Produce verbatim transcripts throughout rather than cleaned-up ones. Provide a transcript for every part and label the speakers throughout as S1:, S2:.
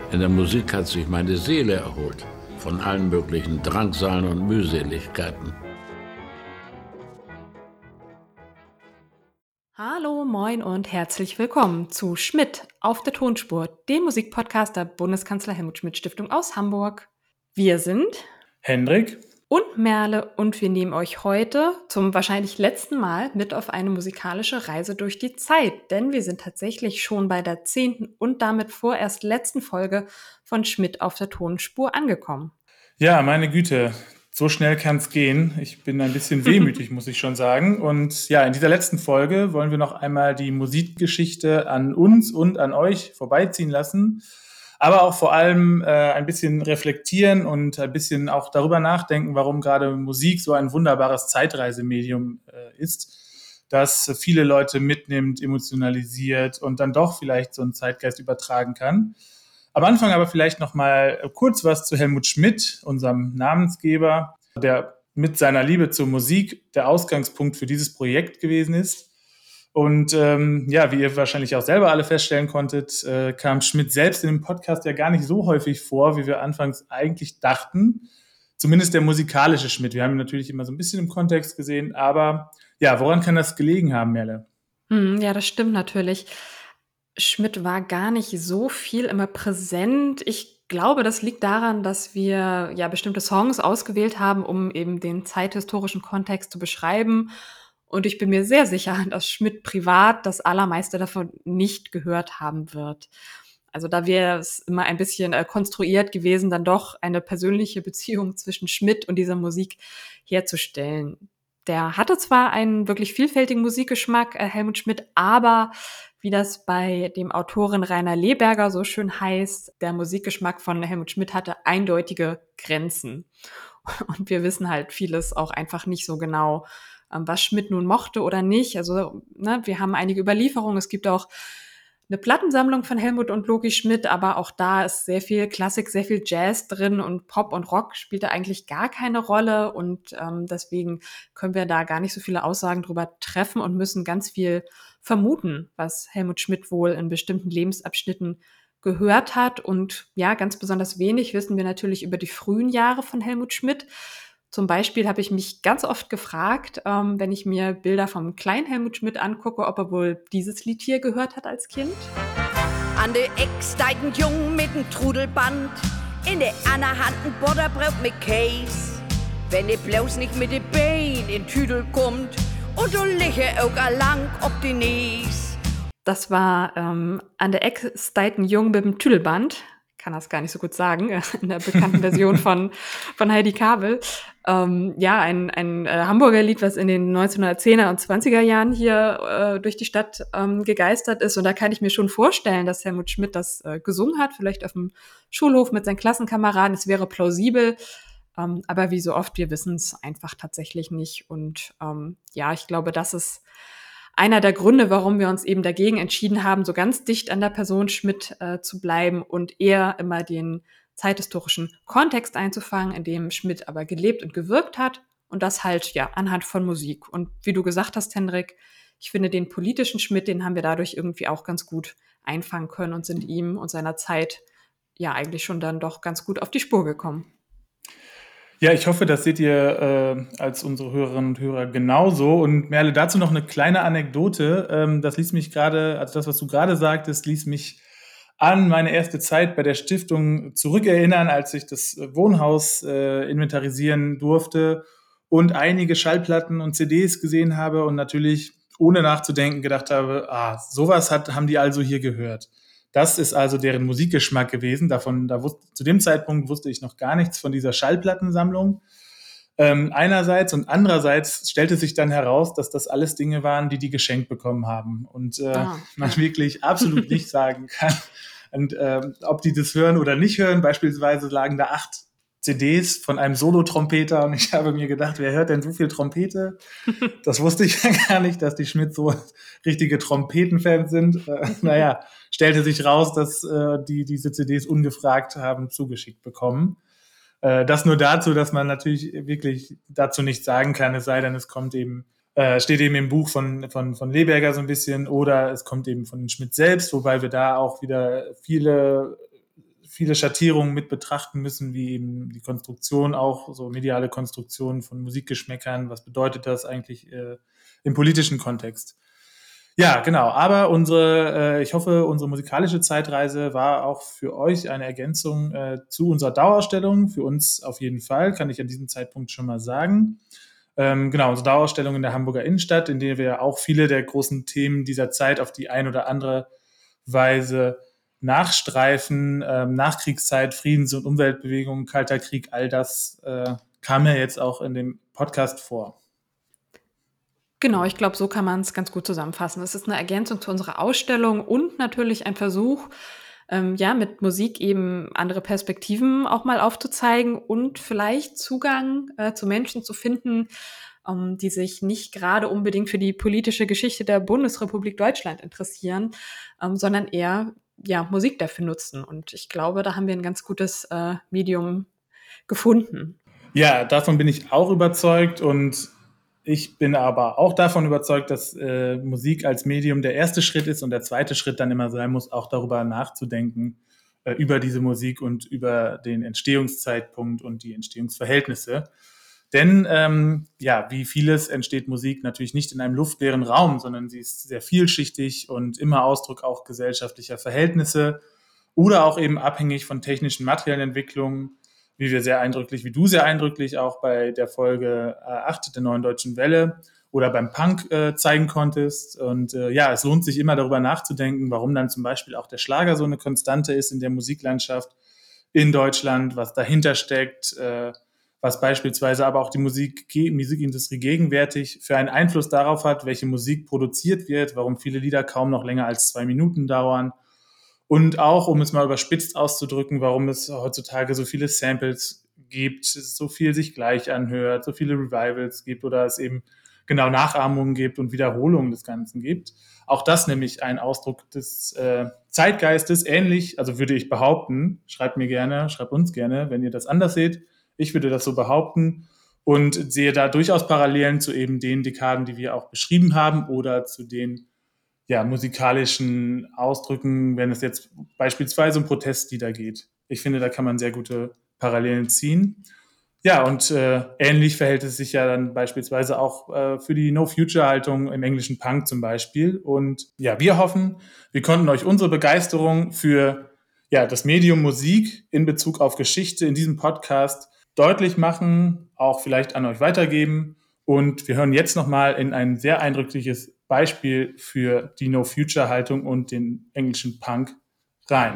S1: In der Musik hat sich meine Seele erholt, von allen möglichen Drangsalen und Mühseligkeiten.
S2: Hallo, moin und herzlich willkommen zu Schmidt auf der Tonspur, dem Musikpodcast der Bundeskanzler Helmut Schmidt Stiftung aus Hamburg. Wir sind
S3: Hendrik
S2: und Merle und wir nehmen euch heute zum wahrscheinlich letzten Mal mit auf eine musikalische Reise durch die Zeit, denn wir sind tatsächlich schon bei der zehnten und damit vorerst letzten Folge von Schmidt auf der Tonspur angekommen.
S3: Ja, meine Güte, so schnell kann es gehen. Ich bin ein bisschen wehmütig, muss ich schon sagen. Und ja, in dieser letzten Folge wollen wir noch einmal die Musikgeschichte an uns und an euch vorbeiziehen lassen, aber auch vor allem äh, ein bisschen reflektieren und ein bisschen auch darüber nachdenken, warum gerade Musik so ein wunderbares Zeitreisemedium äh, ist, das viele Leute mitnimmt, emotionalisiert und dann doch vielleicht so einen Zeitgeist übertragen kann. Am Anfang aber vielleicht noch mal kurz was zu Helmut Schmidt, unserem Namensgeber, der mit seiner Liebe zur Musik der Ausgangspunkt für dieses Projekt gewesen ist. Und ähm, ja, wie ihr wahrscheinlich auch selber alle feststellen konntet, äh, kam Schmidt selbst in dem Podcast ja gar nicht so häufig vor, wie wir anfangs eigentlich dachten. Zumindest der musikalische Schmidt. Wir haben ihn natürlich immer so ein bisschen im Kontext gesehen, aber ja, woran kann das gelegen haben, Merle?
S2: Hm, ja, das stimmt natürlich. Schmidt war gar nicht so viel immer präsent. Ich glaube, das liegt daran, dass wir ja bestimmte Songs ausgewählt haben, um eben den zeithistorischen Kontext zu beschreiben. Und ich bin mir sehr sicher, dass Schmidt privat das Allermeiste davon nicht gehört haben wird. Also da wäre es immer ein bisschen äh, konstruiert gewesen, dann doch eine persönliche Beziehung zwischen Schmidt und dieser Musik herzustellen. Der hatte zwar einen wirklich vielfältigen Musikgeschmack, äh, Helmut Schmidt, aber wie das bei dem Autoren Rainer Leberger so schön heißt, der Musikgeschmack von Helmut Schmidt hatte eindeutige Grenzen. Und wir wissen halt vieles auch einfach nicht so genau, ähm, was Schmidt nun mochte oder nicht. Also ne, wir haben einige Überlieferungen. Es gibt auch eine Plattensammlung von Helmut und Loki Schmidt, aber auch da ist sehr viel Klassik, sehr viel Jazz drin und Pop und Rock spielt da eigentlich gar keine Rolle und ähm, deswegen können wir da gar nicht so viele Aussagen drüber treffen und müssen ganz viel vermuten, was Helmut Schmidt wohl in bestimmten Lebensabschnitten gehört hat. Und ja, ganz besonders wenig wissen wir natürlich über die frühen Jahre von Helmut Schmidt. Zum Beispiel habe ich mich ganz oft gefragt, ähm, wenn ich mir Bilder vom kleinen Helmut Schmidt angucke, ob er wohl dieses Lied hier gehört hat als Kind.
S4: An der Eck steigt ein Jung mit einem Trudelband, in der anderen Hand ein Butterbrot mit Käse. Wenn ihr bloß nicht mit den Beinen in Tüdel kommt und du liege auch lang ob die Nies.
S2: Das war ähm, an der Eck steigt ein Jung mit dem Tüdelband. Kann das gar nicht so gut sagen, in der bekannten Version von, von Heidi Kabel. Ähm, ja, ein, ein äh, Hamburger Lied, was in den neunzehnhundertzehner und zwanziger Jahren hier äh, durch die Stadt ähm, gegeistert ist. Und da kann ich mir schon vorstellen, dass Helmut Schmidt das äh, gesungen hat, vielleicht auf dem Schulhof mit seinen Klassenkameraden. Es wäre plausibel. Ähm, aber wie so oft, wir wissen es einfach tatsächlich nicht. Und ähm, ja, ich glaube, das ist einer der Gründe, warum wir uns eben dagegen entschieden haben, so ganz dicht an der Person Schmidt äh, zu bleiben und eher immer den zeithistorischen Kontext einzufangen, in dem Schmidt aber gelebt und gewirkt hat und das halt ja anhand von Musik. Und wie du gesagt hast, Hendrik, ich finde den politischen Schmidt, den haben wir dadurch irgendwie auch ganz gut einfangen können und sind ihm und seiner Zeit ja eigentlich schon dann doch ganz gut auf die Spur gekommen.
S3: Ja, ich hoffe, das seht ihr äh, als unsere Hörerinnen und Hörer genauso. Und Merle, dazu noch eine kleine Anekdote. Ähm, das ließ mich gerade, also das, was du gerade sagtest, ließ mich an meine erste Zeit bei der Stiftung zurückerinnern, als ich das Wohnhaus äh, inventarisieren durfte und einige Schallplatten und C Ds gesehen habe und natürlich ohne nachzudenken gedacht habe, ah, sowas hat, haben die also hier gehört. Das ist also deren Musikgeschmack gewesen. Davon, da wusste, zu dem Zeitpunkt wusste ich noch gar nichts von dieser Schallplattensammlung. Ähm, einerseits und andererseits stellte sich dann heraus, dass das alles Dinge waren, die die geschenkt bekommen haben und äh,
S2: Ah,
S3: man
S2: ja.
S3: wirklich absolut nicht sagen kann, und, ähm, ob die das hören oder nicht hören. Beispielsweise lagen da acht C Ds von einem Solo-Trompeter und ich habe mir gedacht, wer hört denn so viel Trompete? Das wusste ich ja gar nicht, dass die Schmidt so richtige Trompetenfans sind. Äh, naja, stellte sich raus, dass äh, die diese C Ds ungefragt haben zugeschickt bekommen. Äh, das nur dazu, dass man natürlich wirklich dazu nichts sagen kann, es sei denn, es kommt eben, äh, steht eben im Buch von, von, von Leberger so ein bisschen oder es kommt eben von Schmidt selbst, wobei wir da auch wieder viele viele Schattierungen mit betrachten müssen, wie eben die Konstruktion auch, so mediale Konstruktion von Musikgeschmäckern. Was bedeutet das eigentlich äh, im politischen Kontext? Ja, genau. Aber unsere, äh, ich hoffe, unsere musikalische Zeitreise war auch für euch eine Ergänzung äh, zu unserer Dauerausstellung. Für uns auf jeden Fall, kann ich an diesem Zeitpunkt schon mal sagen. Ähm, genau, unsere Dauerausstellung in der Hamburger Innenstadt, in der wir auch viele der großen Themen dieser Zeit auf die ein oder andere Weise nachstreifen. Ähm, Nachkriegszeit, Friedens- und Umweltbewegungen, Kalter Krieg, all das äh, kam ja jetzt auch in dem Podcast vor.
S2: Genau, ich glaube, so kann man es ganz gut zusammenfassen. Es ist eine Ergänzung zu unserer Ausstellung und natürlich ein Versuch, ähm, ja, mit Musik eben andere Perspektiven auch mal aufzuzeigen und vielleicht Zugang äh, zu Menschen zu finden, ähm, die sich nicht gerade unbedingt für die politische Geschichte der Bundesrepublik Deutschland interessieren, ähm, sondern eher ja, Musik dafür nutzen. Und ich glaube, da haben wir ein ganz gutes äh, Medium gefunden.
S3: Ja, davon bin ich auch überzeugt und ich bin aber auch davon überzeugt, dass äh, Musik als Medium der erste Schritt ist und der zweite Schritt dann immer sein muss, auch darüber nachzudenken, äh, über diese Musik und über den Entstehungszeitpunkt und die Entstehungsverhältnisse. Denn ähm, ja, wie vieles entsteht Musik natürlich nicht in einem luftleeren Raum, sondern sie ist sehr vielschichtig und immer Ausdruck auch gesellschaftlicher Verhältnisse oder auch eben abhängig von technischen materiellen Entwicklungen, wie wir sehr eindrücklich, wie du sehr eindrücklich auch bei der Folge acht der Neuen Deutschen Welle oder beim Punk äh, zeigen konntest. Und äh, ja, es lohnt sich immer darüber nachzudenken, warum dann zum Beispiel auch der Schlager so eine Konstante ist in der Musiklandschaft in Deutschland, was dahinter steckt, äh, was beispielsweise aber auch die Musik, Musikindustrie gegenwärtig für einen Einfluss darauf hat, welche Musik produziert wird, warum viele Lieder kaum noch länger als zwei Minuten dauern. Und auch, um es mal überspitzt auszudrücken, warum es heutzutage so viele Samples gibt, so viel sich gleich anhört, so viele Revivals gibt oder es eben genau Nachahmungen gibt und Wiederholungen des Ganzen gibt. Auch das nämlich ein Ausdruck des äh, Zeitgeistes, ähnlich, also würde ich behaupten, schreibt mir gerne, schreibt uns gerne, wenn ihr das anders seht. Ich würde das so behaupten und sehe da durchaus Parallelen zu eben den Dekaden, die wir auch beschrieben haben oder zu den ja, musikalischen Ausdrücken, wenn es jetzt beispielsweise um Protestlieder geht. Ich finde, da kann man sehr gute Parallelen ziehen. Ja, und äh, ähnlich verhält es sich ja dann beispielsweise auch äh, für die No-Future-Haltung im englischen Punk zum Beispiel. Und ja, wir hoffen, wir konnten euch unsere Begeisterung für ja, das Medium Musik in Bezug auf Geschichte in diesem Podcast deutlich machen, auch vielleicht an euch weitergeben. Und wir hören jetzt nochmal in ein sehr eindrückliches Beispiel für die No-Future-Haltung und den englischen Punk rein.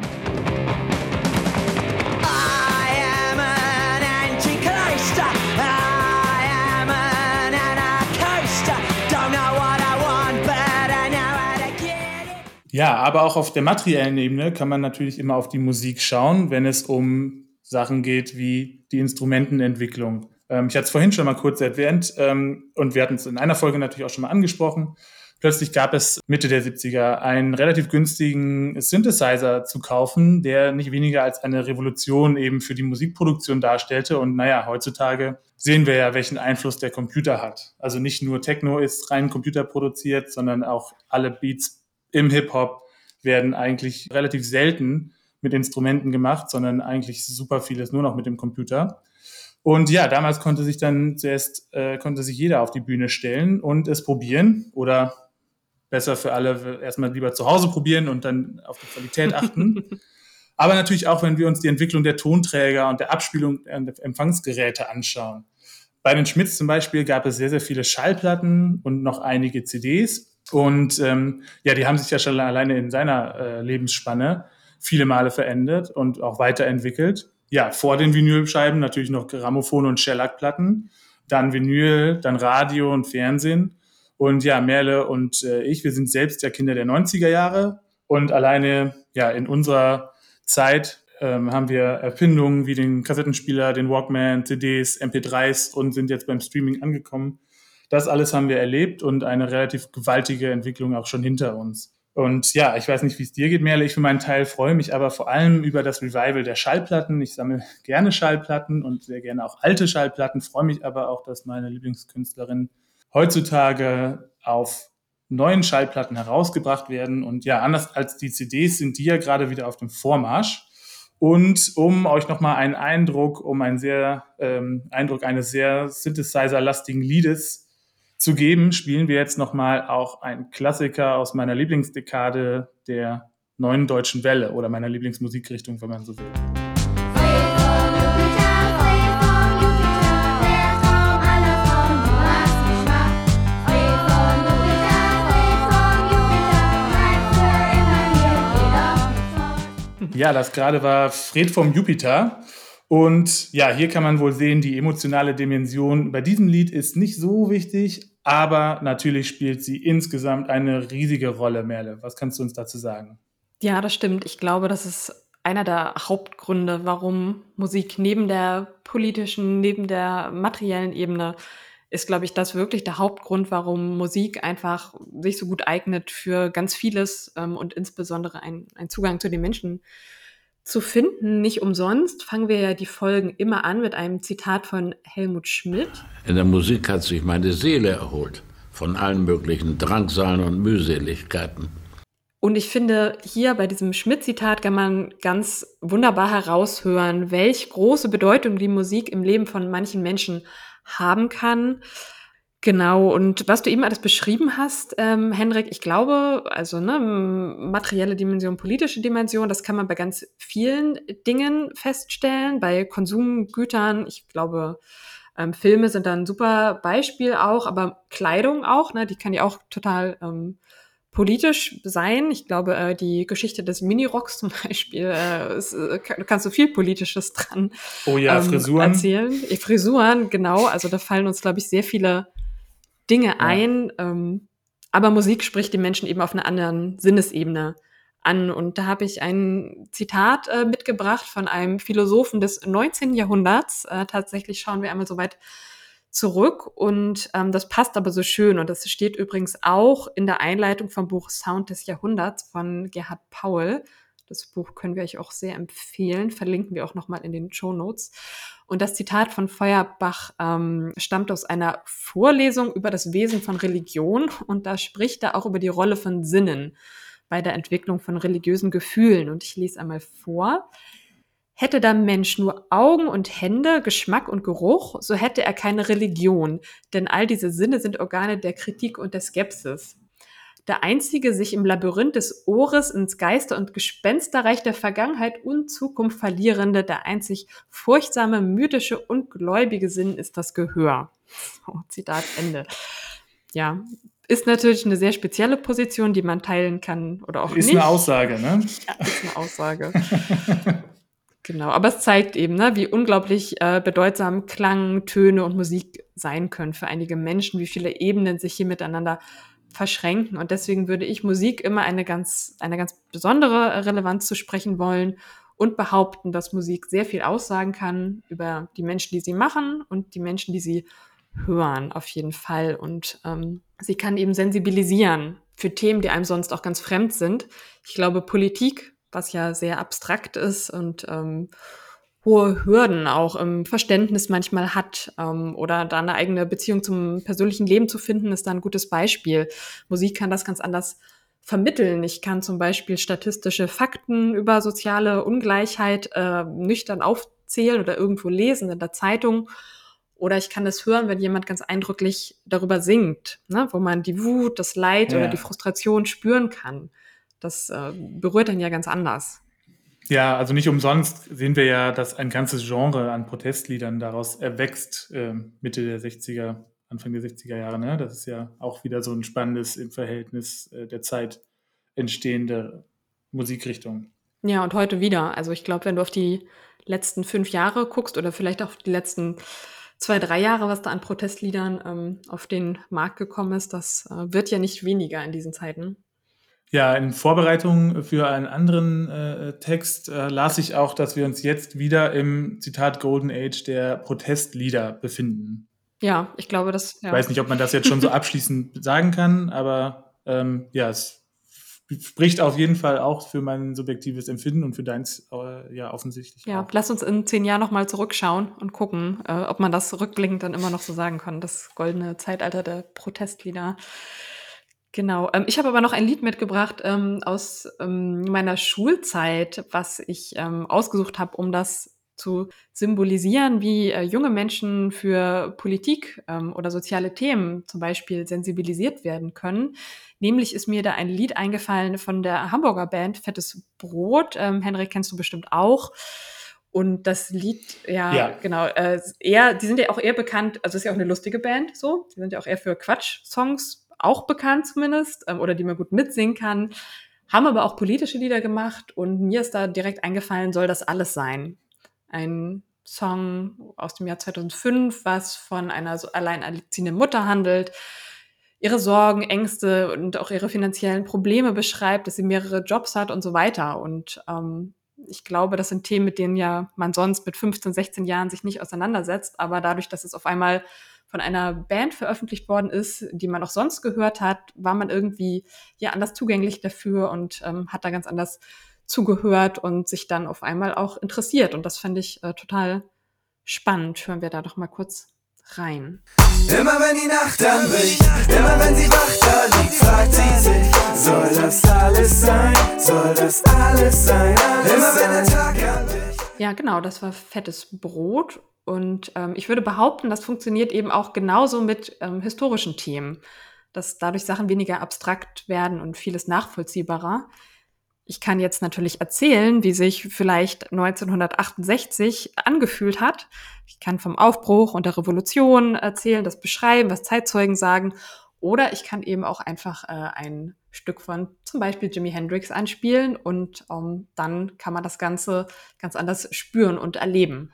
S3: Ja, aber auch auf der materiellen Ebene kann man natürlich immer auf die Musik schauen, wenn es um Sachen geht wie die Instrumentenentwicklung. Ähm, ich hatte es vorhin schon mal kurz erwähnt ähm, und wir hatten es in einer Folge natürlich auch schon mal angesprochen. Plötzlich gab es Mitte der siebziger einen relativ günstigen Synthesizer zu kaufen, der nicht weniger als eine Revolution eben für die Musikproduktion darstellte. Und naja, heutzutage sehen wir ja, welchen Einfluss der Computer hat. Also nicht nur Techno ist rein computerproduziert, sondern auch alle Beats im Hip-Hop werden eigentlich relativ selten mit Instrumenten gemacht, sondern eigentlich super vieles nur noch mit dem Computer. Und ja, damals konnte sich dann zuerst, äh, konnte sich jeder auf die Bühne stellen und es probieren oder besser für alle erstmal lieber zu Hause probieren und dann auf die Qualität achten. Aber natürlich auch, wenn wir uns die Entwicklung der Tonträger und der Abspielung der Empfangsgeräte anschauen. Bei den Schmitz zum Beispiel gab es sehr, sehr viele Schallplatten und noch einige C Ds. Und ähm, ja, die haben sich ja schon alleine in seiner äh, Lebensspanne viele Male verändert und auch weiterentwickelt. Ja, vor den Vinylscheiben natürlich noch Grammophone und Shellac-Platten, dann Vinyl, dann Radio und Fernsehen. Und ja, Merle und äh, ich, wir sind selbst ja Kinder der neunziger Jahre und alleine ja in unserer Zeit ähm, haben wir Erfindungen wie den Kassettenspieler, den Walkman, C Ds, M P dreis und sind jetzt beim Streaming angekommen. Das alles haben wir erlebt und eine relativ gewaltige Entwicklung auch schon hinter uns. Und ja, ich weiß nicht, wie es dir geht, Merle. Ich für meinen Teil freue mich aber vor allem über das Revival der Schallplatten. Ich sammle gerne Schallplatten und sehr gerne auch alte Schallplatten, freue mich aber auch, dass meine Lieblingskünstlerin heutzutage auf neuen Schallplatten herausgebracht werden. Und ja, anders als die C Ds sind die ja gerade wieder auf dem Vormarsch. Und um euch nochmal einen Eindruck, um einen sehr ähm, Eindruck eines sehr Synthesizer-lastigen Liedes zu geben, spielen wir jetzt nochmal auch einen Klassiker aus meiner Lieblingsdekade der neuen deutschen Welle oder meiner Lieblingsmusikrichtung, wenn man so will. Ja, das gerade war Fred vom Jupiter. Und ja, hier kann man wohl sehen, die emotionale Dimension bei diesem Lied ist nicht so wichtig, aber natürlich spielt sie insgesamt eine riesige Rolle, Merle. Was kannst du uns dazu sagen?
S2: Ja, das stimmt. Ich glaube, das ist einer der Hauptgründe, warum Musik neben der politischen, neben der materiellen Ebene ist, glaube ich, das wirklich der Hauptgrund, warum Musik einfach sich so gut eignet für ganz vieles ähm, und insbesondere ein, ein Zugang zu den Menschen zu finden. Nicht umsonst fangen wir ja die Folgen immer an mit einem Zitat von Helmut Schmidt.
S1: In der Musik hat sich meine Seele erholt von allen möglichen Drangsalen und Mühseligkeiten.
S2: Und ich finde, hier bei diesem Schmidt-Zitat kann man ganz wunderbar heraushören, welche große Bedeutung die Musik im Leben von manchen Menschen haben kann. Genau, und was du eben alles beschrieben hast, ähm, Henrik, ich glaube, also ne, materielle Dimension, politische Dimension, das kann man bei ganz vielen Dingen feststellen, bei Konsumgütern, ich glaube, ähm, Filme sind da ein super Beispiel auch, aber Kleidung auch, ne, die kann ja auch total ähm, politisch sein. Ich glaube, äh, die Geschichte des Minirocks zum Beispiel, äh, ist, äh, kann, kannst du viel Politisches dran
S3: Oh ja,
S2: ähm,
S3: Frisuren.
S2: erzählen. Ja, Frisuren, genau. Also da fallen uns, glaube ich, sehr viele Dinge
S3: Ja.
S2: ein. Ähm, aber Musik spricht die Menschen eben auf einer anderen Sinnesebene an. Und da habe ich ein Zitat äh, mitgebracht von einem Philosophen des neunzehnten Jahrhunderts. Äh, tatsächlich schauen wir einmal so weit zurück und ähm, das passt aber so schön und das steht übrigens auch in der Einleitung vom Buch Sound des Jahrhunderts von Gerhard Paul. Das Buch können wir euch auch sehr empfehlen, verlinken wir auch nochmal in den Shownotes. Und das Zitat von Feuerbach ähm, stammt aus einer Vorlesung über das Wesen von Religion und da spricht er auch über die Rolle von Sinnen bei der Entwicklung von religiösen Gefühlen. Und ich lese einmal vor. Hätte der Mensch nur Augen und Hände, Geschmack und Geruch, so hätte er keine Religion, denn all diese Sinne sind Organe der Kritik und der Skepsis. Der einzige sich im Labyrinth des Ohres ins Geister- und Gespensterreich der Vergangenheit und Zukunft verlierende, der einzig furchtsame, mythische und gläubige Sinn ist das Gehör. So, Zitat Ende. Ja, ist natürlich eine sehr spezielle Position, die man teilen kann oder auch
S3: Ist
S2: nicht.
S3: eine Aussage, ne?
S2: Ja, ist eine Aussage. Genau, aber es zeigt eben, ne, wie unglaublich äh, bedeutsam Klang, Töne und Musik sein können für einige Menschen, wie viele Ebenen sich hier miteinander verschränken. Und deswegen würde ich Musik immer eine ganz, eine ganz besondere Relevanz zu sprechen wollen und behaupten, dass Musik sehr viel aussagen kann über die Menschen, die sie machen und die Menschen, die sie hören, auf jeden Fall. Und ähm, sie kann eben sensibilisieren für Themen, die einem sonst auch ganz fremd sind. Ich glaube, Politik, was ja sehr abstrakt ist und ähm, hohe Hürden auch im Verständnis manchmal hat ähm, oder da eine eigene Beziehung zum persönlichen Leben zu finden, ist da ein gutes Beispiel. Musik kann das ganz anders vermitteln. Ich kann zum Beispiel statistische Fakten über soziale Ungleichheit äh, nüchtern aufzählen oder irgendwo lesen in der Zeitung. Oder ich kann das hören, wenn jemand ganz eindrücklich darüber singt, ne, wo man die Wut, das Leid
S3: Ja.
S2: oder die Frustration spüren kann. Das äh, berührt dann ja ganz anders.
S3: Ja, also nicht umsonst sehen wir ja, dass ein ganzes Genre an Protestliedern daraus erwächst, ähm, Mitte der sechziger, Anfang der sechziger Jahre. Ne? Das ist ja auch wieder so ein spannendes im Verhältnis äh, der Zeit entstehende Musikrichtung.
S2: Ja, und heute wieder. Also ich glaube, wenn du auf die letzten fünf Jahre guckst oder vielleicht auch die letzten zwei, drei Jahre, was da an Protestliedern ähm, auf den Markt gekommen ist, das äh, wird ja nicht weniger in diesen Zeiten.
S3: Ja, in Vorbereitung für einen anderen äh, Text äh, las ich auch, dass wir uns jetzt wieder im Zitat Golden Age der Protestlieder befinden.
S2: Ja, ich glaube, das.
S3: Ich
S2: Ja.
S3: weiß nicht, ob man das jetzt schon so abschließend sagen kann, aber ähm, ja, es spricht auf jeden Fall auch für mein subjektives Empfinden und für deins äh, ja offensichtlich
S2: Ja,
S3: auch.
S2: lass uns in zehn Jahren nochmal zurückschauen und gucken, äh, ob man das rückblickend dann immer noch so sagen kann. Das goldene Zeitalter der Protestlieder. Genau. Ähm, ich habe aber noch ein Lied mitgebracht ähm, aus ähm, meiner Schulzeit, was ich ähm, ausgesucht habe, um das zu symbolisieren, wie äh, junge Menschen für Politik ähm, oder soziale Themen zum Beispiel sensibilisiert werden können. Nämlich ist mir da ein Lied eingefallen von der Hamburger Band Fettes Brot. Ähm, Henrik kennst du bestimmt auch. Und das Lied, ja,
S3: Ja.
S2: genau, äh, eher, die sind ja auch eher bekannt, also ist ja auch eine lustige Band, so. Die sind ja auch eher für Quatsch-Songs auch bekannt zumindest, ähm, oder die man gut mitsingen kann, haben aber auch politische Lieder gemacht und mir ist da direkt eingefallen, Soll das alles sein? Ein Song aus dem Jahr zweitausendfünf, was von einer so alleinerziehenden Mutter handelt, ihre Sorgen, Ängste und auch ihre finanziellen Probleme beschreibt, dass sie mehrere Jobs hat und so weiter. Und ähm, ich glaube, das sind Themen, mit denen ja man sonst mit fünfzehn, sechzehn Jahren sich nicht auseinandersetzt. Aber dadurch, dass es auf einmal von einer Band veröffentlicht worden ist, die man auch sonst gehört hat, war man irgendwie ja anders zugänglich dafür und ähm, hat da ganz anders zugehört und sich dann auf einmal auch interessiert. Und das fand ich äh, total spannend. Hören wir da doch mal kurz rein.
S5: Immer wenn die Nacht anbricht, immer wenn sie wach da liegt, fragt sie sich, soll das alles sein, soll das alles sein, alles immer wenn der Tag anbricht.
S2: Ja, genau, das war Fettes Brot. Und ähm, ich würde behaupten, das funktioniert eben auch genauso mit ähm, historischen Themen, dass dadurch Sachen weniger abstrakt werden und vieles nachvollziehbarer. Ich kann jetzt natürlich erzählen, wie sich vielleicht neunzehnhundertachtundsechzig angefühlt hat. Ich kann vom Aufbruch und der Revolution erzählen, das beschreiben, was Zeitzeugen sagen. Oder ich kann eben auch einfach äh, ein Stück von zum Beispiel Jimi Hendrix anspielen und ähm, dann kann man das Ganze ganz anders spüren und erleben.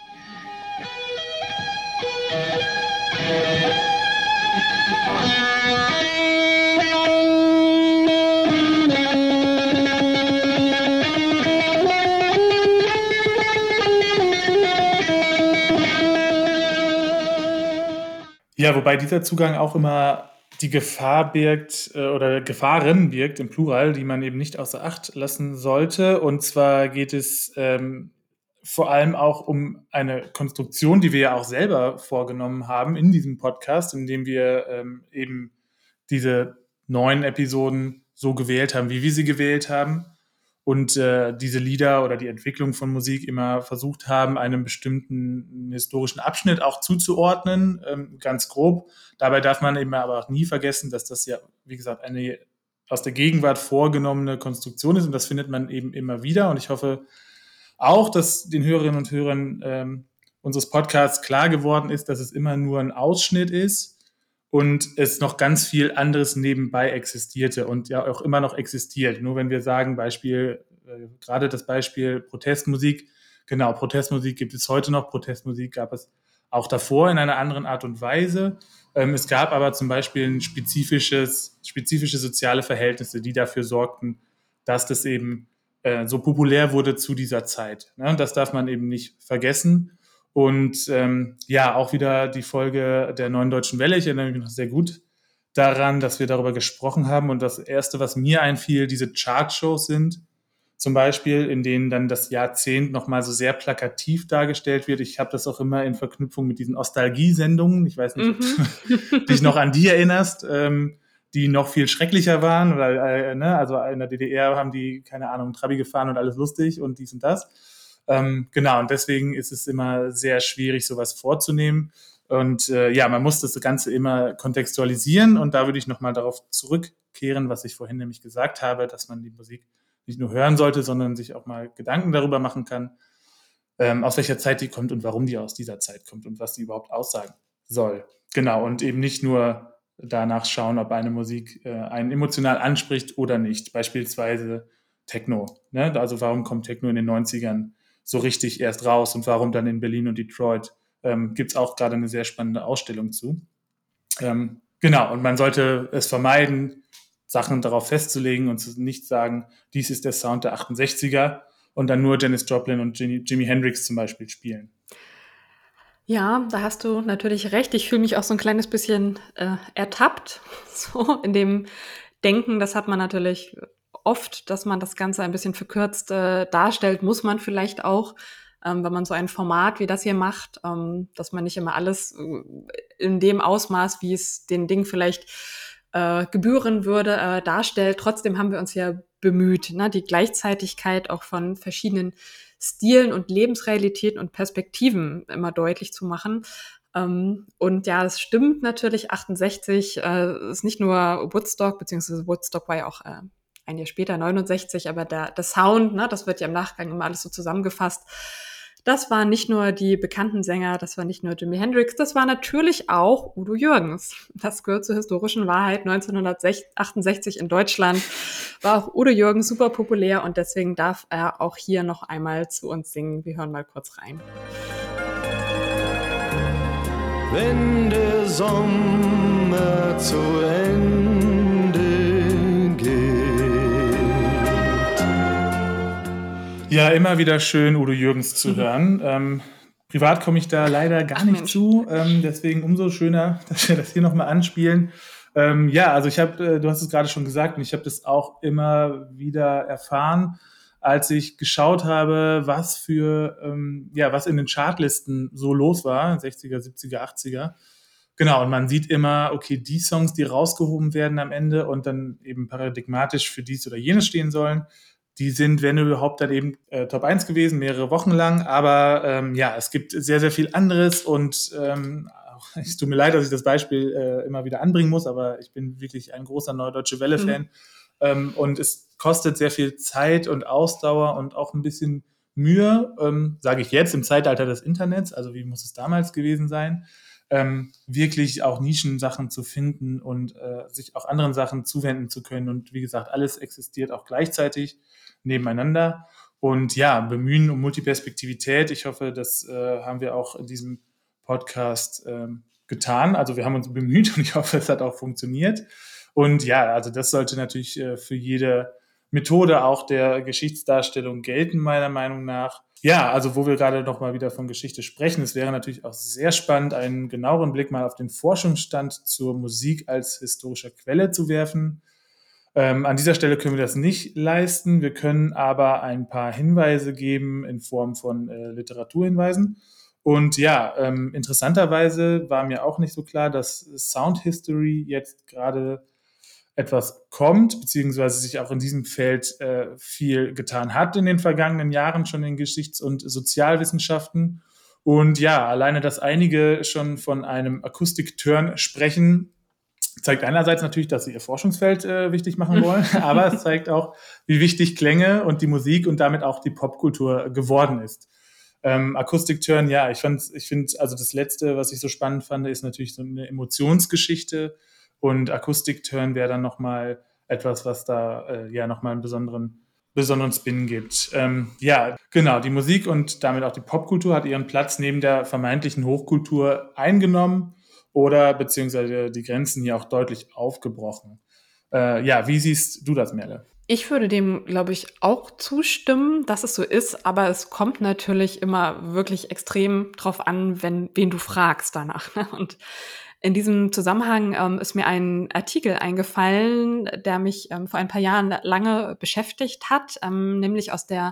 S3: Ja, wobei dieser Zugang auch immer die Gefahr birgt äh, oder Gefahren birgt im Plural, die man eben nicht außer Acht lassen sollte. Und zwar geht es ähm, vor allem auch um eine Konstruktion, die wir ja auch selber vorgenommen haben in diesem Podcast, in dem wir ähm, eben diese neun Episoden so gewählt haben, wie wir sie gewählt haben. Und äh, diese Lieder oder die Entwicklung von Musik immer versucht haben, einem bestimmten historischen Abschnitt auch zuzuordnen, ähm, ganz grob. Dabei darf man eben aber auch nie vergessen, dass das ja, wie gesagt, eine aus der Gegenwart vorgenommene Konstruktion ist und das findet man eben immer wieder. Und ich hoffe auch, dass den Hörerinnen und Hörern ähm, unseres Podcasts klar geworden ist, dass es immer nur ein Ausschnitt ist und es noch ganz viel anderes nebenbei existierte und ja auch immer noch existiert. Nur wenn wir sagen, Beispiel, äh, gerade das Beispiel Protestmusik, genau, Protestmusik gibt es heute noch, Protestmusik gab es auch davor in einer anderen Art und Weise. Ähm, es gab aber zum Beispiel ein spezifisches, spezifische soziale Verhältnisse, die dafür sorgten, dass das eben äh, so populär wurde zu dieser Zeit. Ne? Das darf man eben nicht vergessen. Und ähm, ja, auch wieder die Folge der Neuen Deutschen Welle. Ich erinnere mich noch sehr gut daran, dass wir darüber gesprochen haben. Und das Erste, was mir einfiel, diese Chartshows sind, zum Beispiel, in denen dann das Jahrzehnt nochmal so sehr plakativ dargestellt wird. Ich habe das auch immer in Verknüpfung mit diesen Nostalgie-Sendungen. Ich weiß nicht,
S2: Mhm.
S3: ob du dich noch an die erinnerst, ähm, die noch viel schrecklicher waren. Oder, äh, ne? Also in der D D R haben die, keine Ahnung, Trabi gefahren und alles lustig und dies und das. Ähm, genau, und deswegen ist es immer sehr schwierig, sowas vorzunehmen. Und äh, ja, man muss das Ganze immer kontextualisieren. Und da würde ich nochmal darauf zurückkehren, was ich vorhin nämlich gesagt habe, dass man die Musik nicht nur hören sollte, sondern sich auch mal Gedanken darüber machen kann, ähm, aus welcher Zeit die kommt und warum die aus dieser Zeit kommt und was die überhaupt aussagen soll. Genau, und eben nicht nur danach schauen, ob eine Musik äh, einen emotional anspricht oder nicht. Beispielsweise Techno. Ne? Also warum kommt Techno in den neunzigern so richtig erst raus und warum dann in Berlin und Detroit? Ähm, gibt es auch gerade eine sehr spannende Ausstellung zu. Ähm, genau, und man sollte es vermeiden, Sachen darauf festzulegen und nicht sagen, dies ist der Sound der achtundsechziger und dann nur Janis Joplin und Jimi, Jimi Hendrix zum Beispiel spielen.
S2: Ja, da hast du natürlich recht. Ich fühle mich auch so ein kleines bisschen äh, ertappt, so in dem Denken. Das hat man natürlich oft, dass man das Ganze ein bisschen verkürzt äh, darstellt, muss man vielleicht auch, ähm, wenn man so ein Format wie das hier macht, ähm, dass man nicht immer alles äh, in dem Ausmaß, wie es den Ding vielleicht äh, gebühren würde, äh, darstellt. Trotzdem haben wir uns ja bemüht, ne, die Gleichzeitigkeit auch von verschiedenen Stilen und Lebensrealitäten und Perspektiven immer deutlich zu machen. Ähm, und ja, es stimmt natürlich, achtundsechzig äh, ist nicht nur Woodstock, beziehungsweise Woodstock war ja auch äh, ein Jahr später, neunundsechzig, aber der, der Sound, ne, das wird ja im Nachgang immer alles so zusammengefasst. Das waren nicht nur die bekannten Sänger, das war nicht nur Jimi Hendrix, das war natürlich auch Udo Jürgens. Das gehört zur historischen Wahrheit. neunzehnhundertachtundsechzig in Deutschland war auch Udo Jürgens super populär und deswegen darf er auch hier noch einmal zu uns singen. Wir hören mal kurz rein.
S6: Wenn der Sommer zu Ende geht.
S3: Ja, immer wieder schön, Udo Jürgens zu hören. Ähm, privat komme ich da leider gar
S2: Ach,
S3: nicht
S2: Mensch.
S3: zu, ähm, deswegen umso schöner, dass wir das hier nochmal anspielen. Ähm, ja, also ich habe, äh, du hast es gerade schon gesagt, und ich habe das auch immer wieder erfahren, als ich geschaut habe, was für, ähm, ja, was in den Chartlisten so los war, sechziger, siebziger, achtziger. Genau, und man sieht immer, okay, die Songs, die rausgehoben werden am Ende und dann eben paradigmatisch für dies oder jenes stehen sollen, die sind, wenn überhaupt, dann eben äh, Top eins gewesen, mehrere Wochen lang. Aber ähm, ja, es gibt sehr, sehr viel anderes und ähm, auch, es tut mir leid, dass ich das Beispiel äh, immer wieder anbringen muss, aber ich bin wirklich ein großer Neue Deutsche Welle-Fan.
S2: Mhm.
S3: Ähm, und es kostet sehr viel Zeit und Ausdauer und auch ein bisschen Mühe, ähm, sage ich jetzt, im Zeitalter des Internets, also wie muss es damals gewesen sein, ähm, wirklich auch Nischensachen zu finden und äh, sich auch anderen Sachen zuwenden zu können. Und wie gesagt, alles existiert auch gleichzeitig nebeneinander. Und ja, bemühen um Multiperspektivität. Ich hoffe, das äh, haben wir auch in diesem Podcast ähm, getan. Also wir haben uns bemüht und ich hoffe, es hat auch funktioniert. Und ja, also das sollte natürlich äh, für jede Methode auch der Geschichtsdarstellung gelten, meiner Meinung nach. Ja, also wo wir gerade noch mal wieder von Geschichte sprechen, es wäre natürlich auch sehr spannend, einen genaueren Blick mal auf den Forschungsstand zur Musik als historischer Quelle zu werfen. Ähm, an dieser Stelle können wir das nicht leisten. Wir können aber ein paar Hinweise geben in Form von äh, Literaturhinweisen. Und ja, ähm, interessanterweise war mir auch nicht so klar, dass Sound History jetzt gerade etwas kommt, beziehungsweise sich auch in diesem Feld äh, viel getan hat in den vergangenen Jahren schon in Geschichts- und Sozialwissenschaften. Und ja, alleine, dass einige schon von einem Akustik-Turn sprechen, zeigt einerseits natürlich, dass sie ihr Forschungsfeld äh, wichtig machen wollen, aber es zeigt auch, wie wichtig Klänge und die Musik und damit auch die Popkultur geworden ist. Ähm, Akustik-Turn, ja, ich fand, ich finde, also das Letzte, was ich so spannend fand, ist natürlich so eine Emotionsgeschichte. Und Akustik-Turn wäre dann nochmal etwas, was da äh, ja nochmal einen besonderen, besonderen Spin gibt. Ähm, ja, genau, die Musik und damit auch die Popkultur hat ihren Platz neben der vermeintlichen Hochkultur eingenommen oder beziehungsweise die Grenzen hier auch deutlich aufgebrochen. Äh, ja, wie siehst du das, Merle?
S2: Ich würde dem, glaube ich, auch zustimmen, dass es so ist, aber es kommt natürlich immer wirklich extrem drauf an, wenn, wen du fragst danach. Ne? Und in diesem Zusammenhang ähm, ist mir ein Artikel eingefallen, der mich ähm, vor ein paar Jahren lange beschäftigt hat, ähm, nämlich aus der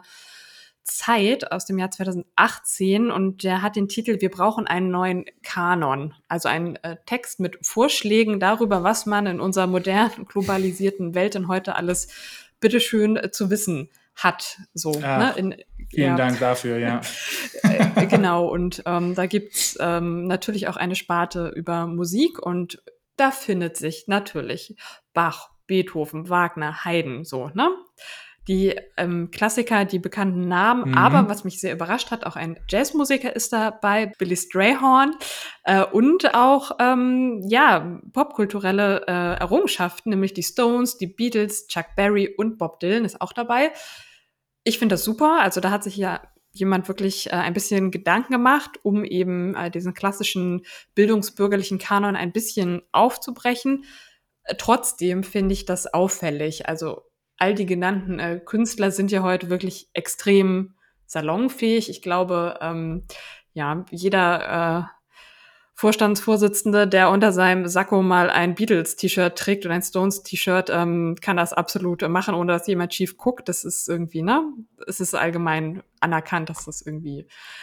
S2: Zeit, aus dem Jahr zweitausendachtzehn, und der hat den Titel „Wir brauchen einen neuen Kanon", also ein äh, Text mit Vorschlägen darüber, was man in unserer modernen, globalisierten Welt denn heute alles bitteschön äh, zu wissen hat. So,
S3: Ach,
S2: ne? In,
S3: Vielen
S2: ja.
S3: Dank dafür, ja.
S2: Äh, genau, und ähm, da gibt's ähm, natürlich auch eine Sparte über Musik und da findet sich natürlich Bach, Beethoven, Wagner, Haydn, so, ne? Die ähm, Klassiker, die bekannten Namen,
S3: Mhm.
S2: aber was mich sehr überrascht hat, auch ein Jazzmusiker ist dabei, Billy Strayhorn, äh, und auch ähm, ja popkulturelle äh, Errungenschaften, nämlich die Stones, die Beatles, Chuck Berry und Bob Dylan ist auch dabei. Ich finde das super, also da hat sich ja jemand wirklich äh, ein bisschen Gedanken gemacht, um eben äh, diesen klassischen bildungsbürgerlichen Kanon ein bisschen aufzubrechen. Äh, trotzdem finde ich das auffällig, also all die genannten äh, Künstler sind ja heute wirklich extrem salonfähig. Ich glaube, ähm, ja, jeder äh, Vorstandsvorsitzende, der unter seinem Sakko mal ein Beatles-T-Shirt trägt oder ein Stones-T-Shirt, ähm, kann das absolut machen, ohne dass jemand schief guckt. Das ist irgendwie, ne? Es ist allgemein anerkannt, dass das irgendwie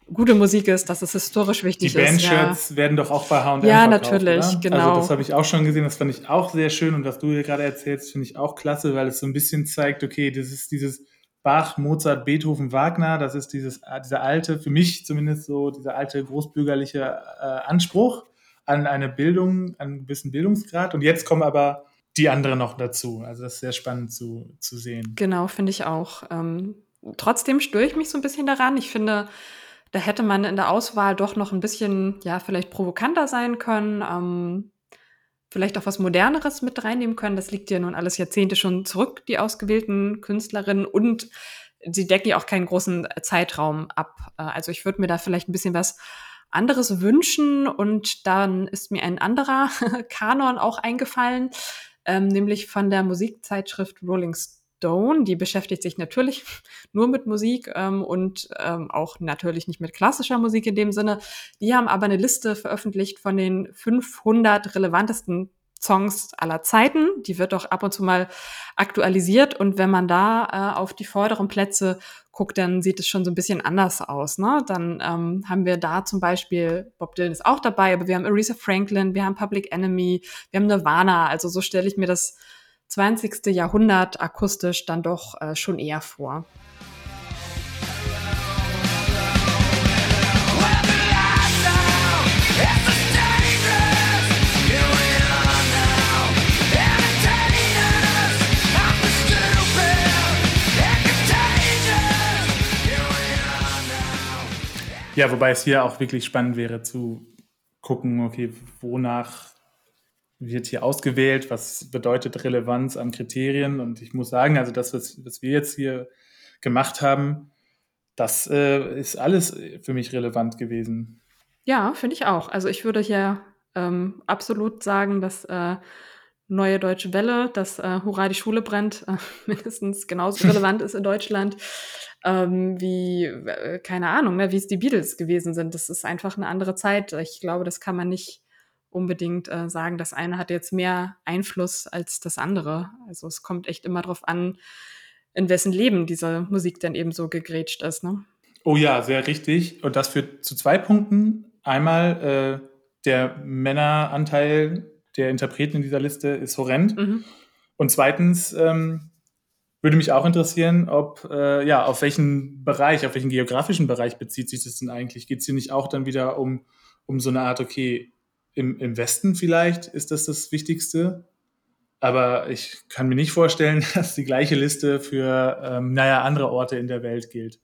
S2: gute Musik ist, dass es historisch
S3: Die
S2: wichtig ist. Ja,
S3: Bandshirts werden doch auch bei H und M
S2: ja
S3: verkauft,
S2: natürlich,
S3: oder? Also
S2: genau.
S3: das habe ich auch schon gesehen, das fand ich auch sehr schön und was du hier gerade erzählst, finde ich auch klasse, weil es so ein bisschen zeigt, okay, das ist dieses Bach, Mozart, Beethoven, Wagner, das ist dieses, äh, dieser alte, für mich zumindest so, dieser alte großbürgerliche äh, Anspruch an eine Bildung, an einen gewissen Bildungsgrad und jetzt kommen aber die anderen noch dazu. Also das ist sehr spannend zu, zu sehen.
S2: Genau, finde ich auch. Ähm, trotzdem störe ich mich so ein bisschen daran. Ich finde, da hätte man in der Auswahl doch noch ein bisschen, ja, vielleicht provokanter sein können, ähm, vielleicht auch was Moderneres mit reinnehmen können. Das liegt ja nun alles Jahrzehnte schon zurück, die ausgewählten Künstlerinnen. Und sie decken ja auch keinen großen äh, Zeitraum ab. Äh, Also ich würde mir da vielleicht ein bisschen was anderes wünschen. Und dann ist mir ein anderer Kanon auch eingefallen, ähm, nämlich von der Musikzeitschrift Rolling Stone. Die beschäftigt sich natürlich nur mit Musik ähm, und ähm, auch natürlich nicht mit klassischer Musik in dem Sinne. Die haben aber eine Liste veröffentlicht von den fünfhundert relevantesten Songs aller Zeiten. Die wird auch ab und zu mal aktualisiert. Und wenn man da äh, auf die vorderen Plätze guckt, dann sieht es schon so ein bisschen anders aus. Ne? Dann ähm, haben wir da zum Beispiel, Bob Dylan ist auch dabei, aber wir haben Aretha Franklin, wir haben Public Enemy, wir haben Nirvana. Also so stelle ich mir das zwanzigste Jahrhundert akustisch dann doch äh, schon eher vor.
S3: Ja, wobei es hier auch wirklich spannend wäre zu gucken, okay, wonach wird hier ausgewählt, was bedeutet Relevanz an Kriterien und ich muss sagen, also das, was, was wir jetzt hier gemacht haben, das äh, ist alles für mich relevant gewesen.
S2: Ja, finde ich auch. Also ich würde hier ähm, absolut sagen, dass äh, Neue Deutsche Welle, dass äh, Hurra, die Schule brennt, äh, mindestens genauso relevant ist in Deutschland, ähm, wie, äh, keine Ahnung, ne, wie es die Beatles gewesen sind. Das ist einfach eine andere Zeit. Ich glaube, das kann man nicht unbedingt äh, sagen, das eine hat jetzt mehr Einfluss als das andere. Also es kommt echt immer drauf an, in wessen Leben diese Musik dann eben so gegrätscht ist, ne?
S3: Oh ja, sehr richtig. Und das führt zu zwei Punkten. Einmal äh, der Männeranteil der Interpreten in dieser Liste ist horrend.
S2: Mhm.
S3: Und zweitens ähm, würde mich auch interessieren, ob, äh, ja, auf welchen Bereich, auf welchen geografischen Bereich bezieht sich das denn eigentlich? Geht es hier nicht auch dann wieder um, um so eine Art, okay, im, im Westen vielleicht ist das das Wichtigste? Aber ich kann mir nicht vorstellen, dass die gleiche Liste für, ähm, naja, andere Orte in der Welt gilt.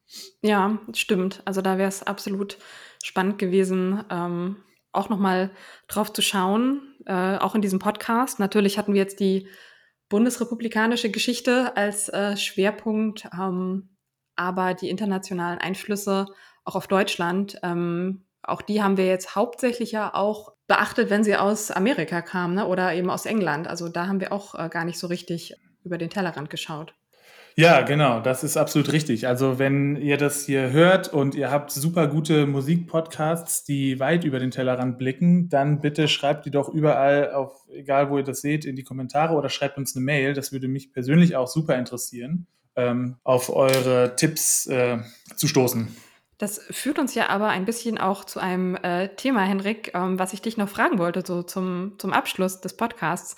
S2: Ja, stimmt. Also da wäre es absolut spannend gewesen, ähm, auch nochmal drauf zu schauen, äh, auch in diesem Podcast. Natürlich hatten wir jetzt die bundesrepublikanische Geschichte als äh, Schwerpunkt, ähm, aber die internationalen Einflüsse auch auf Deutschland, ähm, auch die haben wir jetzt hauptsächlich ja auch beachtet, wenn sie aus Amerika kamen, ne? Oder eben aus England. Also da haben wir auch äh, gar nicht so richtig über den Tellerrand geschaut.
S3: Ja, genau, das ist absolut richtig. Also wenn ihr das hier hört und ihr habt super gute Musikpodcasts, die weit über den Tellerrand blicken, dann bitte schreibt die doch überall, auf egal wo ihr das seht, in die Kommentare oder schreibt uns eine Mail. Das würde mich persönlich auch super interessieren, ähm, auf eure Tipps äh, zu stoßen.
S2: Das führt uns ja aber ein bisschen auch zu einem äh, Thema, Henrik, ähm, was ich dich noch fragen wollte, so zum, zum Abschluss des Podcasts.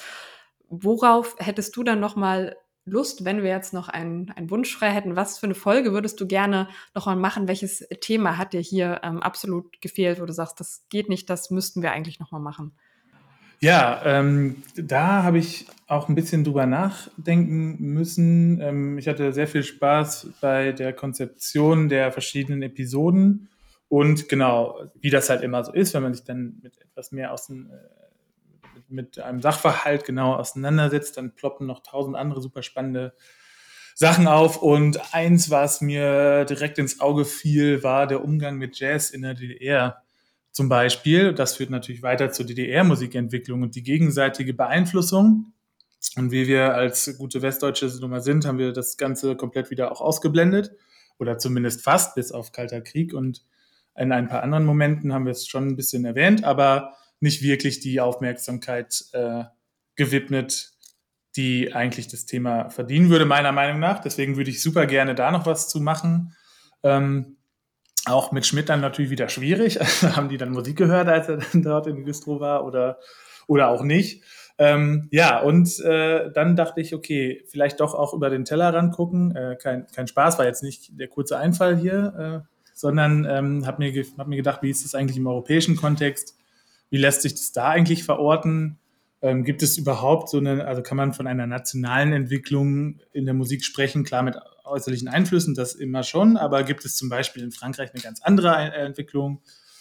S2: Worauf hättest du dann nochmal Lust, wenn wir jetzt noch einen, einen Wunsch frei hätten? Was für eine Folge würdest du gerne nochmal machen? Welches Thema hat dir hier ähm, absolut gefehlt, wo du sagst, das geht nicht, das müssten wir eigentlich nochmal machen?
S3: Ja, ähm, da habe ich auch ein bisschen drüber nachdenken müssen. Ähm, ich hatte sehr viel Spaß bei der Konzeption der verschiedenen Episoden und genau, wie das halt immer so ist, wenn man sich dann mit etwas mehr aus dem, äh, mit, mit einem Sachverhalt genau auseinandersetzt, dann ploppen noch tausend andere super spannende Sachen auf. Und eins, was mir direkt ins Auge fiel, war der Umgang mit Jazz in der D D R. Zum Beispiel, das führt natürlich weiter zur D D R-Musikentwicklung und die gegenseitige Beeinflussung. Und wie wir als gute westdeutsche Nummer sind, haben wir das Ganze komplett wieder auch ausgeblendet oder zumindest fast bis auf Kalter Krieg. Und in ein paar anderen Momenten haben wir es schon ein bisschen erwähnt, aber nicht wirklich die Aufmerksamkeit äh, gewidmet, die eigentlich das Thema verdienen würde, meiner Meinung nach. Deswegen würde ich super gerne da noch was zu machen. Ähm, Auch mit Schmidt dann natürlich wieder schwierig. Also haben die dann Musik gehört, als er dann dort in Güstrow war oder, oder auch nicht. Ähm, ja, und äh, dann dachte ich, okay, vielleicht doch auch über den Tellerrand gucken. Äh, kein, kein Spaß, war jetzt nicht der kurze Einfall hier, äh, sondern ähm, habe mir, ge- hab mir gedacht, wie ist das eigentlich im europäischen Kontext? Wie lässt sich das da eigentlich verorten? Ähm, gibt es überhaupt so eine, also kann man von einer nationalen Entwicklung in der Musik sprechen? Klar, mit äußerlichen Einflüssen, das immer schon, aber gibt es zum Beispiel in Frankreich eine ganz andere Ein- äh, Entwicklung?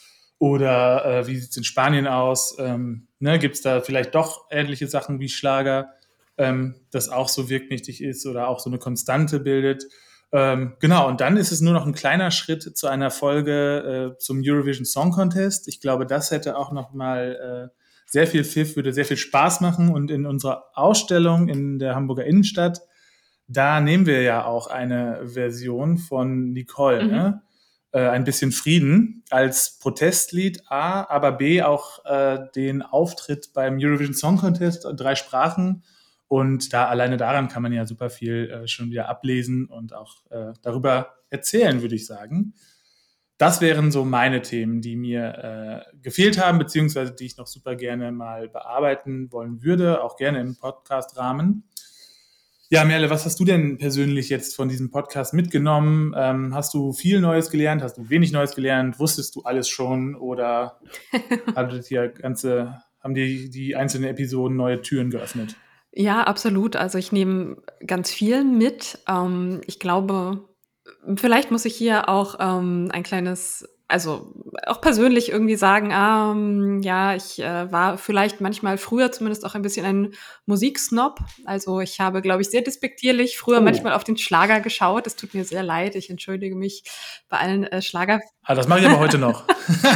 S3: Oder äh, wie sieht es in Spanien aus? Ähm, ne, gibt es da vielleicht doch ähnliche Sachen wie Schlager, ähm, das auch so wirkmächtig ist oder auch so eine Konstante bildet? Ähm, genau, und dann ist es nur noch ein kleiner Schritt zu einer Folge äh, zum Eurovision Song Contest. Ich glaube, das hätte auch noch mal äh, sehr viel Pfiff, würde sehr viel Spaß machen. Und in unserer Ausstellung in der Hamburger Innenstadt, da nehmen wir ja auch eine Version von Nicole,
S2: Mhm.
S3: ne? Äh, ein bisschen Frieden als Protestlied A, aber B auch äh, den Auftritt beim Eurovision Song Contest, drei Sprachen. Und da alleine daran kann man ja super viel äh, schon wieder ablesen und auch äh, darüber erzählen, würde ich sagen. Das wären so meine Themen, die mir äh, gefehlt haben, beziehungsweise die ich noch super gerne mal bearbeiten wollen würde, auch gerne im Podcast-Rahmen. Ja, Merle, was hast du denn persönlich jetzt von diesem Podcast mitgenommen? Ähm, hast du viel Neues gelernt? Hast du wenig Neues gelernt? Wusstest du alles schon? Oder hat dir ganze, haben dir die einzelnen Episoden neue Türen geöffnet?
S2: Ja, absolut. Also ich nehme ganz viel mit. Ähm, ich glaube, vielleicht muss ich hier auch ähm, ein kleines, also auch persönlich irgendwie sagen, ähm, ja, ich äh, war vielleicht manchmal früher zumindest auch ein bisschen ein Musiksnob. Also ich habe, glaube ich, sehr despektierlich früher
S3: Oh.
S2: manchmal auf den Schlager geschaut. Es tut mir sehr leid. Ich entschuldige mich bei allen äh, Schlager.
S3: Ah, das mache ich aber heute noch.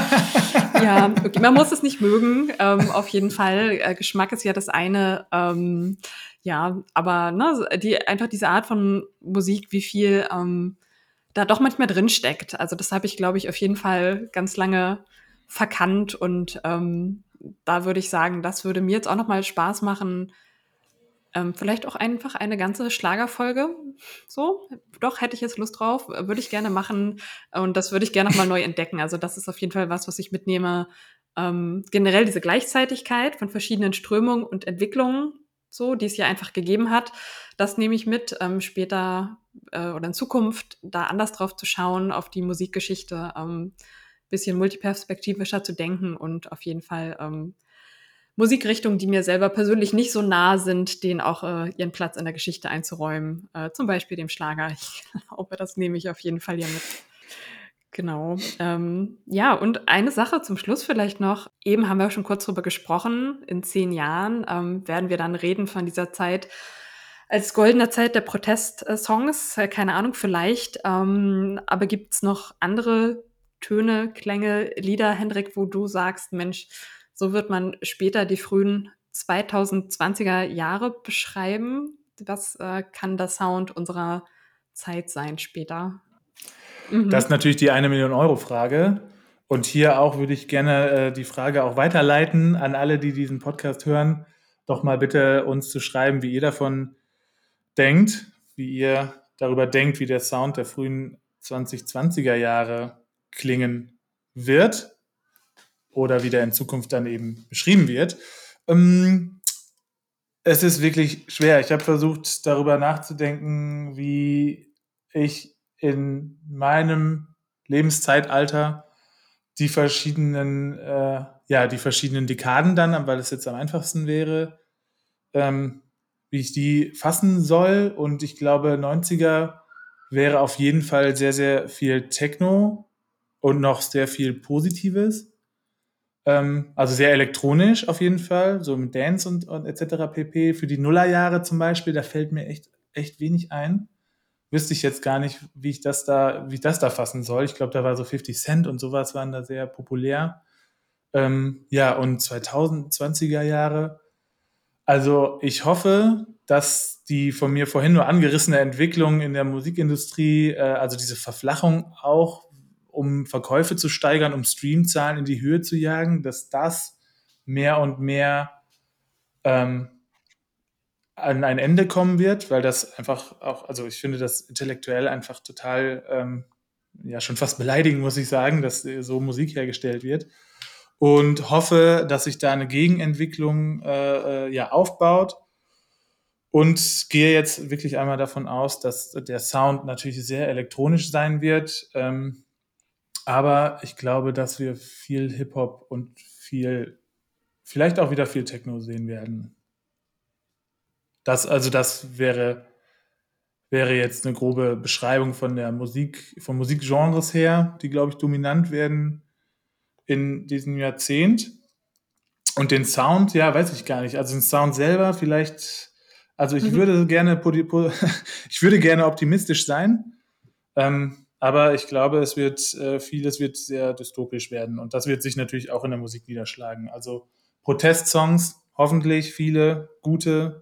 S2: Ja, okay, man muss es nicht mögen, ähm, auf jeden Fall. Äh, Geschmack ist ja das eine. Ähm, ja, aber ne, so die, einfach diese Art von Musik, wie viel ähm, da doch manchmal drin steckt. Also das habe ich, glaube ich, auf jeden Fall ganz lange verkannt und ähm, da würde ich sagen, das würde mir jetzt auch noch mal Spaß machen. Ähm, vielleicht auch einfach eine ganze Schlagerfolge. So, doch, hätte ich jetzt Lust drauf, äh, würde ich gerne machen und das würde ich gerne noch mal neu entdecken. Also das ist auf jeden Fall was, was ich mitnehme. Ähm, generell diese Gleichzeitigkeit von verschiedenen Strömungen und Entwicklungen, so, die es ja einfach gegeben hat, das nehme ich mit, ähm, später äh, oder in Zukunft da anders drauf zu schauen, auf die Musikgeschichte, ähm, bisschen multiperspektivischer zu denken und auf jeden Fall ähm, Musikrichtungen, die mir selber persönlich nicht so nah sind, denen auch äh, ihren Platz in der Geschichte einzuräumen. Äh, zum Beispiel dem Schlager. Ich glaube, das nehme ich auf jeden Fall hier mit. Genau. Ähm, ja, und eine Sache zum Schluss vielleicht noch. Eben haben wir schon kurz drüber gesprochen. In zehn Jahren ähm, werden wir dann reden von dieser Zeit als goldener Zeit der Protestsongs. Äh, keine Ahnung, vielleicht. Ähm, aber gibt es noch andere Töne, Klänge, Lieder, Hendrik, wo du sagst, Mensch, so wird man später die frühen zweitausendzwanziger Jahre beschreiben? Was äh, kann der Sound unserer Zeit sein später?
S3: Das ist
S2: Mhm.
S3: natürlich die eine Million Euro Frage. Und hier auch würde ich gerne äh, die Frage auch weiterleiten an alle, die diesen Podcast hören. Doch mal bitte uns zu schreiben, wie ihr davon denkt, wie ihr darüber denkt, wie der Sound der frühen zweitausendzwanziger Jahre klingen wird oder wie der in Zukunft dann eben beschrieben wird. Ähm, es ist wirklich schwer. Ich habe versucht, darüber nachzudenken, wie ich in meinem Lebenszeitalter die verschiedenen, äh, ja, die verschiedenen Dekaden dann, weil es jetzt am einfachsten wäre, ähm, wie ich die fassen soll. Und ich glaube, neunziger wäre auf jeden Fall sehr, sehr viel Techno und noch sehr viel Positives. Ähm, also sehr elektronisch auf jeden Fall, so mit Dance und, und et cetera pp. Für die Nullerjahre zum Beispiel, da fällt mir echt, echt wenig ein. Wüsste ich jetzt gar nicht, wie ich das da, wie ich das da fassen soll. Ich glaube, da war so fifty Cent und sowas waren da sehr populär. Ähm, ja, und zweitausendzwanziger Jahre. Also ich hoffe, dass die von mir vorhin nur angerissene Entwicklung in der Musikindustrie, äh, also diese Verflachung auch, um Verkäufe zu steigern, um Streamzahlen in die Höhe zu jagen, dass das mehr und mehr ähm, an ein Ende kommen wird, weil das einfach auch, also ich finde das intellektuell einfach total ähm, ja schon fast beleidigend, muss ich sagen, dass äh, so Musik hergestellt wird. Und hoffe, dass sich da eine Gegenentwicklung äh, äh, ja, aufbaut. Und gehe jetzt wirklich einmal davon aus, dass der Sound natürlich sehr elektronisch sein wird. Ähm, aber ich glaube, dass wir viel Hip-Hop und viel, vielleicht auch wieder viel Techno sehen werden. Das, also das wäre, wäre jetzt eine grobe Beschreibung von der Musik, von Musikgenres her, die, glaube ich, dominant werden in diesem Jahrzehnt. Und den Sound, ja, weiß ich gar nicht. Also den Sound selber vielleicht, also ich
S2: Mhm.
S3: würde gerne, poli- po- ich würde gerne optimistisch sein, ähm, aber ich glaube, es wird äh, vieles wird sehr dystopisch werden und das wird sich natürlich auch in der Musik niederschlagen. Also Protestsongs, hoffentlich viele gute,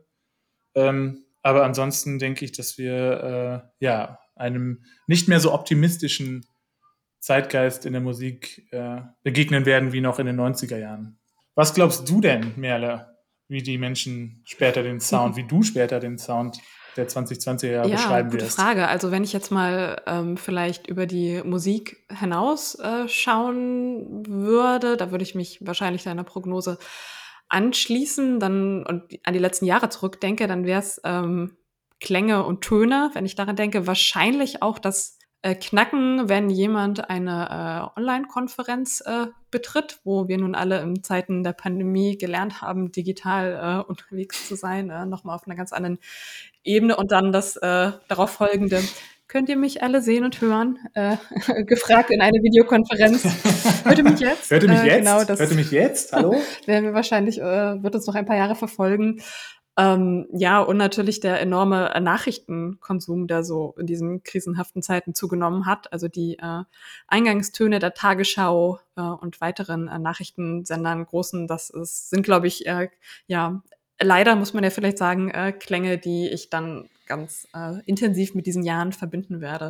S3: ähm, aber ansonsten denke ich, dass wir äh, ja einem nicht mehr so optimistischen Zeitgeist in der Musik äh, begegnen werden wie noch in den neunziger Jahren. Was glaubst du denn, Merle, wie die Menschen später den Sound, wie du später den Sound der zwanzig zwanziger Jahre
S2: Ja,
S3: beschreiben
S2: gute
S3: wirst?
S2: Frage. Also wenn ich jetzt mal ähm, vielleicht über die Musik hinaus äh, schauen würde, da würde ich mich wahrscheinlich deiner Prognose anschließen dann und die- an die letzten Jahre zurückdenke, dann wäre es ähm, Klänge und Töne, wenn ich daran denke, wahrscheinlich auch das äh, Knacken, wenn jemand eine äh, Online-Konferenz äh, betritt, wo wir nun alle in Zeiten der Pandemie gelernt haben, digital äh, unterwegs zu sein, äh, nochmal auf einer ganz anderen Ebene und dann das äh, darauf folgende, könnt ihr mich alle sehen und hören? Äh, gefragt in eine Videokonferenz. Hört ihr mich jetzt?
S3: Hört ihr mich
S2: Äh,
S3: jetzt?
S2: genau, das
S3: Hört ihr mich jetzt? Hallo?
S2: werden wir wahrscheinlich, äh, wird uns noch ein paar Jahre verfolgen. Ähm, ja, und natürlich der enorme äh, Nachrichtenkonsum, der so in diesen krisenhaften Zeiten zugenommen hat. Also die äh, Eingangstöne der Tagesschau äh, und weiteren äh, Nachrichtensendern, großen, das ist, sind, glaube ich, äh, ja, leider muss man ja vielleicht sagen, äh, Klänge, die ich dann ganz äh, intensiv mit diesen Jahren verbinden werde,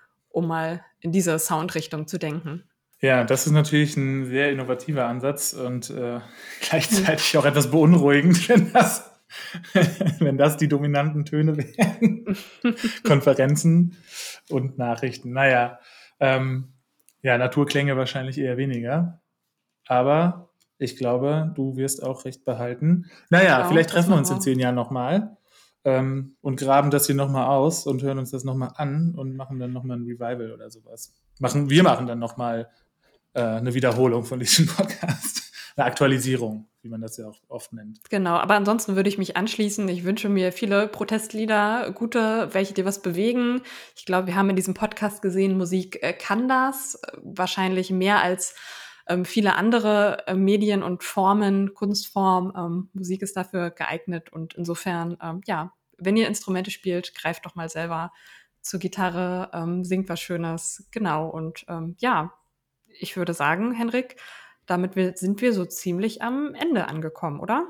S2: um mal in diese Soundrichtung zu denken.
S3: Ja, das ist natürlich ein sehr innovativer Ansatz und äh, gleichzeitig auch etwas beunruhigend, wenn das, wenn das die dominanten Töne wären. Konferenzen und Nachrichten. Naja, ähm, ja, Naturklänge wahrscheinlich eher weniger. Aber ich glaube, du wirst auch recht behalten. Naja,
S2: Genau,
S3: vielleicht
S2: das
S3: treffen wir
S2: machen
S3: uns in
S2: wir.
S3: zehn Jahren nochmal ähm, und graben das hier nochmal aus und hören uns das nochmal an und machen dann nochmal ein Revival oder sowas. Machen, wir machen dann nochmal äh, eine Wiederholung von diesem Podcast. Eine Aktualisierung, wie man das ja auch oft nennt.
S2: Genau, aber ansonsten würde ich mich anschließen. Ich wünsche mir viele Protestlieder, gute, welche dir was bewegen. Ich glaube, wir haben in diesem Podcast gesehen, Musik äh, kann das. Äh, wahrscheinlich mehr als ähm, viele andere äh, Medien und Formen, Kunstform. Ähm, Musik ist dafür geeignet und insofern, ähm, ja, wenn ihr Instrumente spielt, greift doch mal selber zur Gitarre, ähm, singt was Schönes. Genau, und ähm, ja, ich würde sagen, Henrik, damit wir, sind wir so ziemlich am Ende angekommen, oder?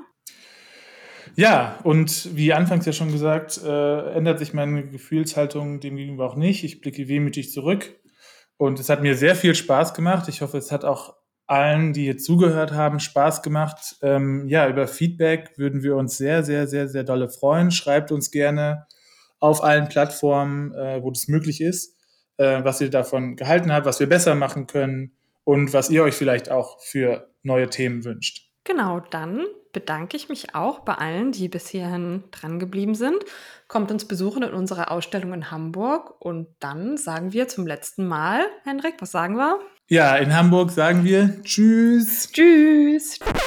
S3: Ja, und wie anfangs ja schon gesagt, äh, ändert sich meine Gefühlshaltung dem gegenüber auch nicht. Ich blicke wehmütig zurück und es hat mir sehr viel Spaß gemacht. Ich hoffe, es hat auch allen, die jetzt zugehört haben, Spaß gemacht. Ähm, ja, über Feedback würden wir uns sehr, sehr, sehr, sehr dolle freuen. Schreibt uns gerne auf allen Plattformen, äh, wo das möglich ist, äh, was ihr davon gehalten habt, was wir besser machen können und was ihr euch vielleicht auch für neue Themen wünscht.
S2: Genau, dann bedanke ich mich auch bei allen, die bis hierhin dran geblieben sind. Kommt uns besuchen in unserer Ausstellung in Hamburg und dann sagen wir zum letzten Mal, Henrik, was sagen wir?
S3: Ja, in Hamburg sagen wir Tschüss.
S2: Tschüss!